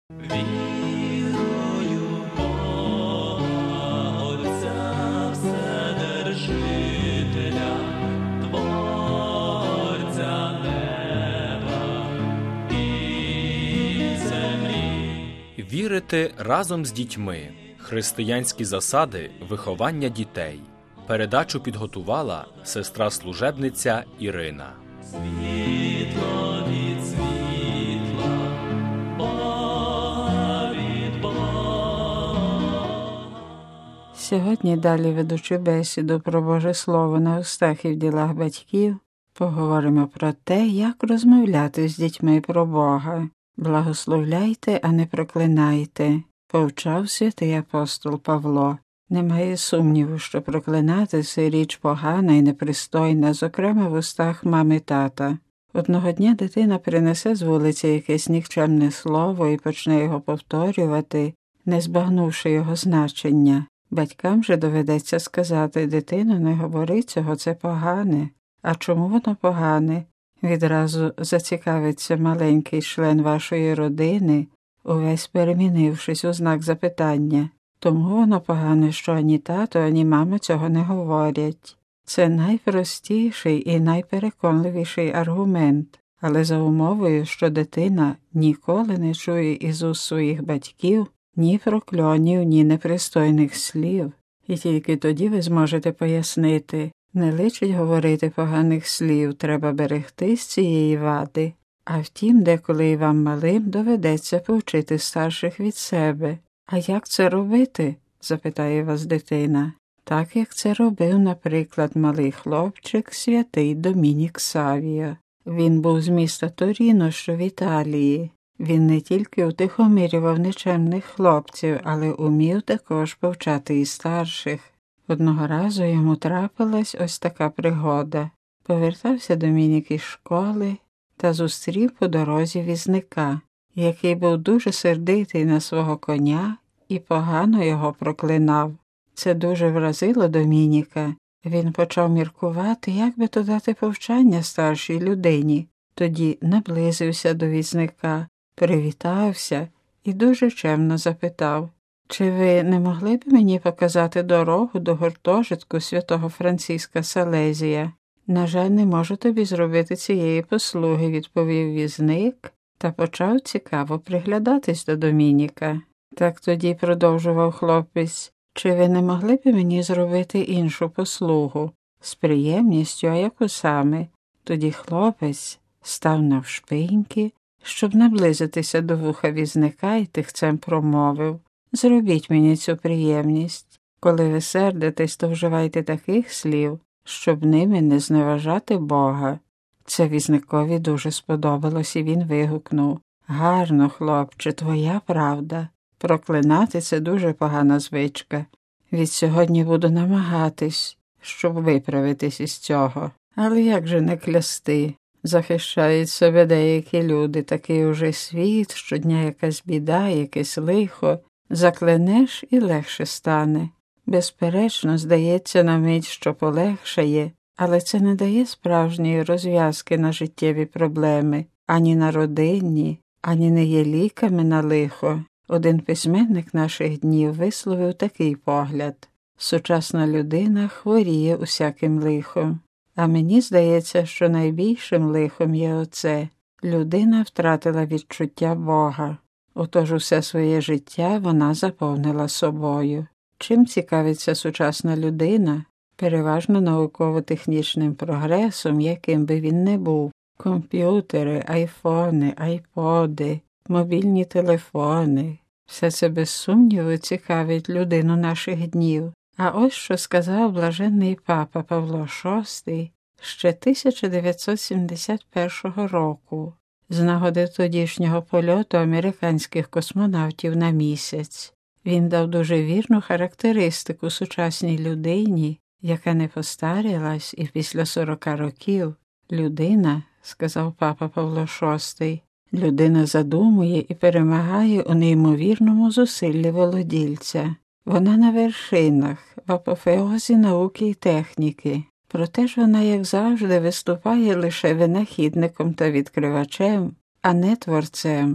Вірую в Бога, Отця Вседержителя, Творця неба і землі. Вірити разом з дітьми. Християнські засади виховання дітей. Передачу підготувала сестра-служебниця Ірина. Світло від світла, Бога від Бога. Сьогодні, далі ведучи бесіду про Боже Слово на устах і в ділах батьків, поговоримо про те, як розмовляти з дітьми про Бога. Благословляйте, а не проклинайте, повчав святий апостол Павло. Немає сумніву, що проклинати – це річ погана і непристойна, зокрема в устах мами тата. Одного дня дитина принесе з вулиці якесь нікчемне слово і почне його повторювати, не збагнувши його значення. Батькам же доведеться сказати: дитино, не говори цього, це погане. А чому воно погане? Відразу зацікавиться маленький член вашої родини, увесь перемінившись у знак запитання. Тому воно погане, що ані тато, ані мама цього не говорять. Це найпростіший і найпереконливіший аргумент, але за умовою, що дитина ніколи не чує із уст своїх батьків ні прокльонів, ні непристойних слів. І тільки тоді ви зможете пояснити: не личить говорити поганих слів, треба берегтись цієї вади. А втім, деколи і вам малим доведеться повчити старших від себе. А як це робити? Запитає вас дитина. Так, як це робив, наприклад, малий хлопчик святий Домінік Савіо. Він був з міста Торіно, що в Італії. Він не тільки утихомирював нечемних хлопців, але умів також повчати і старших. Одного разу йому трапилась ось така пригода. Повертався Домінік із школи та зустрів по дорозі візника, який був дуже сердитий на свого коня і погано його проклинав. Це дуже вразило Домініка. Він почав міркувати, як би то дати повчання старшій людині. Тоді наблизився до візника, привітався і дуже чемно запитав: «Чи ви не могли б мені показати дорогу до гуртожитку святого Франциска Салезія?» «На жаль, не можу тобі зробити цієї послуги», – відповів візник та почав цікаво приглядатись до Домініка. «Так тоді», – продовжував хлопець, – «чи ви не могли б мені зробити іншу послугу?» «З приємністю, а яку саме?» Тоді хлопець став навшпиньки, щоб наблизитися до вуха візника, і тихцем промовив: «Зробіть мені цю приємність. Коли ви сердитесь, то вживайте таких слів, щоб ними не зневажати Бога». Це візникові дуже сподобалось, і він вигукнув: «Гарно, хлопче, твоя правда. Проклинати – це дуже погана звичка. Відсьогодні буду намагатись, щоб виправитись із цього. Але як же не клясти? Захищають себе деякі люди, такий уже світ, щодня якась біда, якесь лихо. Заклянеш – і легше стане. Безперечно, здається на мить, що полегшає, але це не дає справжньої розв'язки на життєві проблеми, ані на родинні, ані не є ліками на лихо». Один письменник наших днів висловив такий погляд: «Сучасна людина хворіє усяким лихом». А мені здається, що найбільшим лихом є оце: людина втратила відчуття Бога. Отож усе своє життя вона заповнила собою. Чим цікавиться сучасна людина? Переважно науково-технічним прогресом, яким би він не був. Комп'ютери, айфони, айподи, мобільні телефони – все це без сумніву цікавить людину наших днів. А ось що сказав блаженний папа Павло VI ще 1971 року з нагоди тодішнього польоту американських космонавтів на місяць. Він дав дуже вірну характеристику сучасній людині, яка не постарілась і після 40 років. «Людина, – сказав папа Павло VI, – людина задумує і перемагає у неймовірному зусиллі володільця. Вона на вершинах, в апофеозі науки і техніки. Проте ж вона, як завжди, виступає лише винахідником та відкривачем, а не творцем.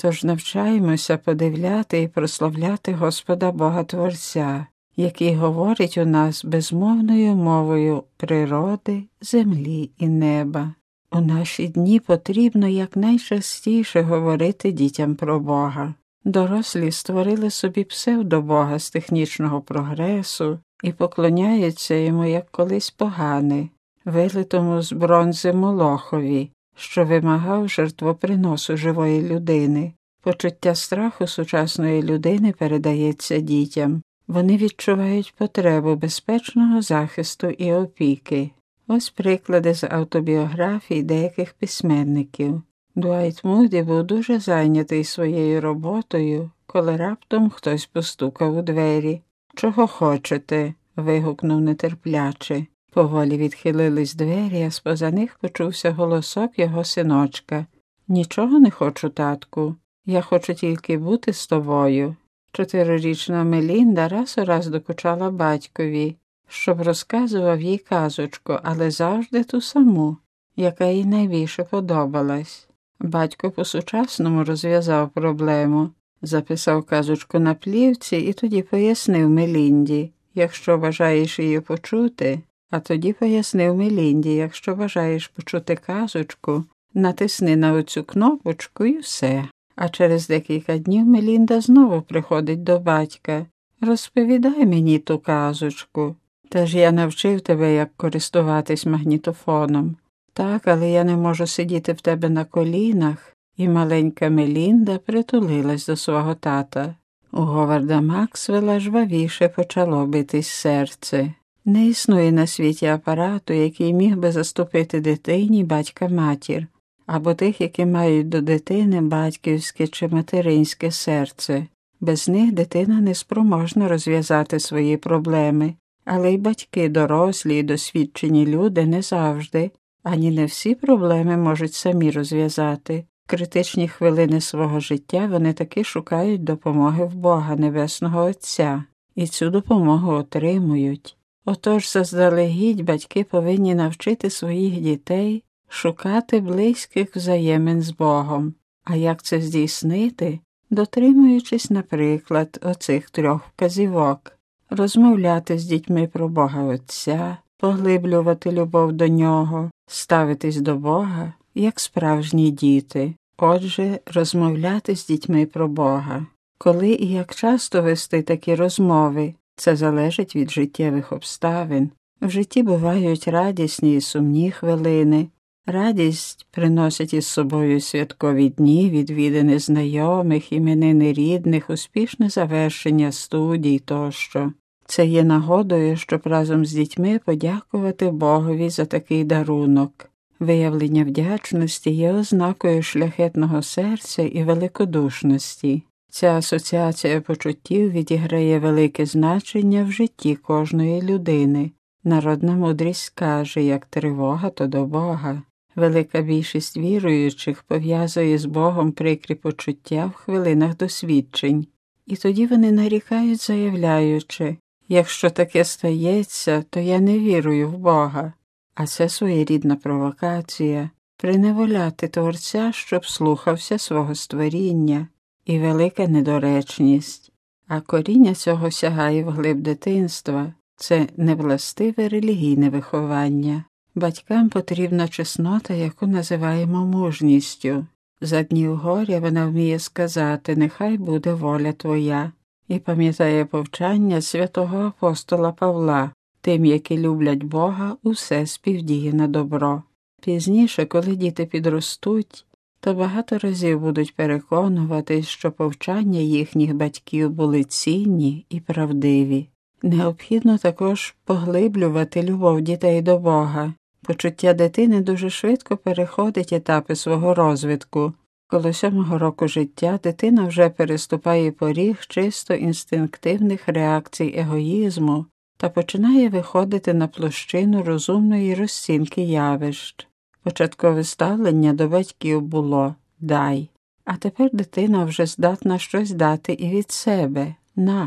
Тож навчаємося подивляти і прославляти Господа Бога Творця, який говорить у нас безмовною мовою природи, землі і неба. У наші дні потрібно якнайчастіше говорити дітям про Бога. Дорослі створили собі псевдобога з технічного прогресу і поклоняються йому, як колись погани, вилитому з бронзи Молохові, що вимагав жертвоприносу живої людини. Почуття страху сучасної людини передається дітям. Вони відчувають потребу безпечного захисту і опіки. Ось приклади з автобіографій деяких письменників. Дуайт Муді був дуже зайнятий своєю роботою, коли раптом хтось постукав у двері. «Чого хочете?» – вигукнув нетерпляче. Поволі відхилились двері, а з-поза них почувся голосок його синочка. «Нічого не хочу, татку. Я хочу тільки бути з тобою». 4-річна Мелінда раз у раз докучала батькові, щоб розказував їй казочку, але завжди ту саму, яка їй найбільше подобалась. Батько по-сучасному розв'язав проблему, записав казочку на плівці і тоді пояснив Мелінді, якщо бажаєш її почути, а тоді пояснив Мелінді, якщо бажаєш почути казочку, натисни на оцю кнопочку і все. А через декілька днів Мелінда знову приходить до батька. «Розповідай мені ту казочку. Та ж я навчив тебе, як користуватись магнітофоном». «Так, але я не можу сидіти в тебе на колінах». І маленька Мелінда притулилась до свого тата. У Говарда Максвелла жвавіше почало битись серце. Не існує на світі апарату, який міг би заступити дитині батька-матір, або тих, які мають до дитини батьківське чи материнське серце. Без них дитина не спроможна розв'язати свої проблеми, але й батьки дорослі і досвідчені люди не завжди, ані не всі проблеми можуть самі розв'язати. В критичні хвилини свого життя вони таки шукають допомоги в Бога Небесного Отця, і цю допомогу отримують. Отож, заздалегідь батьки повинні навчити своїх дітей шукати близьких взаємин з Богом. А як це здійснити? Дотримуючись, наприклад, оцих 3 вказівок. Розмовляти з дітьми про Бога Отця, поглиблювати любов до Нього, ставитись до Бога, як справжні діти. Отже, розмовляти з дітьми про Бога. Коли і як часто вести такі розмови, це залежить від життєвих обставин. В житті бувають радісні і сумні хвилини. Радість приносять із собою святкові дні, відвідини знайомих, іменини рідних, успішне завершення студій тощо. Це є нагодою, щоб разом з дітьми подякувати Богові за такий дарунок. Виявлення вдячності є ознакою шляхетного серця і великодушності. Ця асоціація почуттів відіграє велике значення в житті кожної людини. Народна мудрість каже, як тривога, то до Бога. Велика більшість віруючих пов'язує з Богом прикрі почуття в хвилинах досвідчень. І тоді вони нарікають, заявляючи, якщо таке стається, то я не вірую в Бога. А це своєрідна провокація – приневоляти Творця, щоб слухався свого створіння, і велика недоречність. А коріння цього сягає вглиб дитинства – це невластиве релігійне виховання. Батькам потрібна чеснота, яку називаємо мужністю. За днів горя вона вміє сказати «Нехай буде воля твоя» і пам'ятає повчання святого апостола Павла «Тим, які люблять Бога, усе співдіє на добро». Пізніше, коли діти підростуть, то багато разів будуть переконуватись, що повчання їхніх батьків були цінні і правдиві. Необхідно також поглиблювати любов дітей до Бога. Почуття дитини дуже швидко переходить етапи свого розвитку. Коло 7-го року життя дитина вже переступає поріг чисто інстинктивних реакцій егоїзму та починає виходити на площину розумної розцінки явищ. Початкове ставлення до батьків було «дай», а тепер дитина вже здатна щось дати і від себе «на».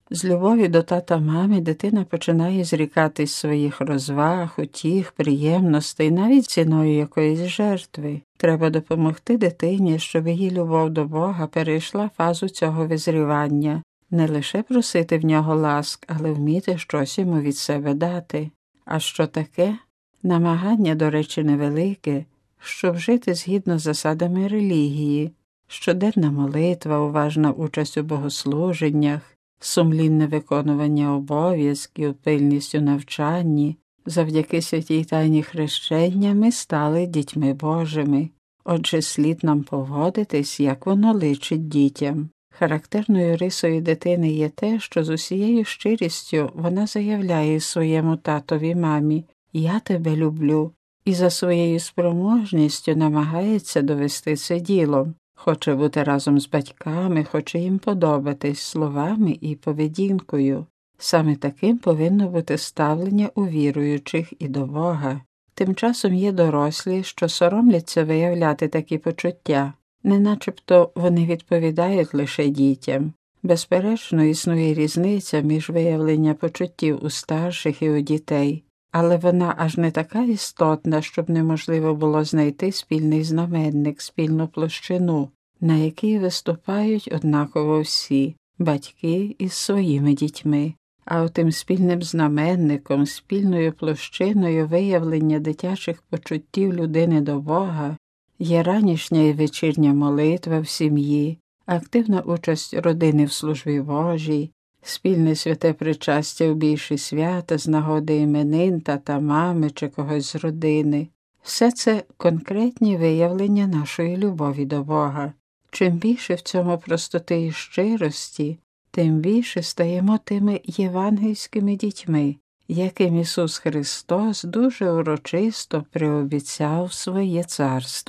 З любові до тата-мами дитина починає зрікатись своїх розваг, утіх, приємностей, навіть ціною якоїсь жертви. Треба допомогти дитині, щоб її любов до Бога перейшла фазу цього визрівання. Не лише просити в нього ласк, але вміти щось йому від себе дати. А що таке? Намагання, до речі, невелике, щоб жити згідно з засадами релігії. Щоденна молитва, уважна участь у богослуженнях, сумлінне виконування обов'язків, пильність у навчанні. Завдяки святій тайні хрещення ми стали дітьми Божими. Отже, слід нам поводитись, як воно личить дітям. Характерною рисою дитини є те, що з усією щирістю вона заявляє своєму татові мамі «Я тебе люблю» і за своєю спроможністю намагається довести це ділом. Хоче бути разом з батьками, хоче їм подобатись словами і поведінкою. Саме таким повинно бути ставлення у віруючих і до Бога. Тим часом є дорослі, що соромляться виявляти такі почуття, неначебто вони відповідають лише дітям. Безперечно, існує різниця між виявленням почуттів у старших і у дітей, але вона аж не така істотна, щоб неможливо було знайти спільний знаменник, спільну площину, на якій виступають однаково всі – батьки із своїми дітьми. А отим спільним знаменником, спільною площиною виявлення дитячих почуттів людини до Бога є ранішня і вечірня молитва в сім'ї, активна участь родини в службі Божій, спільне святе причастя в більші свята з нагоди іменин тата, мами чи когось з родини. Все це конкретні виявлення нашої любові до Бога. Чим більше в цьому простоти і щирості, тим більше стаємо тими євангельськими дітьми, яким Ісус Христос дуже урочисто приобіцяв своє царство.